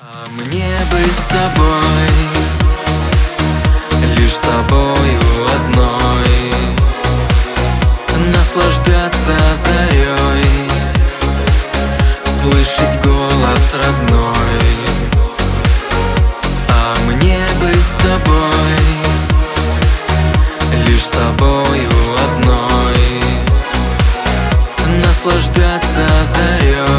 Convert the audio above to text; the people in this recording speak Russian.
А мне бы с тобой, лишь с тобою одной, наслаждаться зарей, слышать голос родной. А мне бы с тобой, лишь с тобою одной, наслаждаться зарей,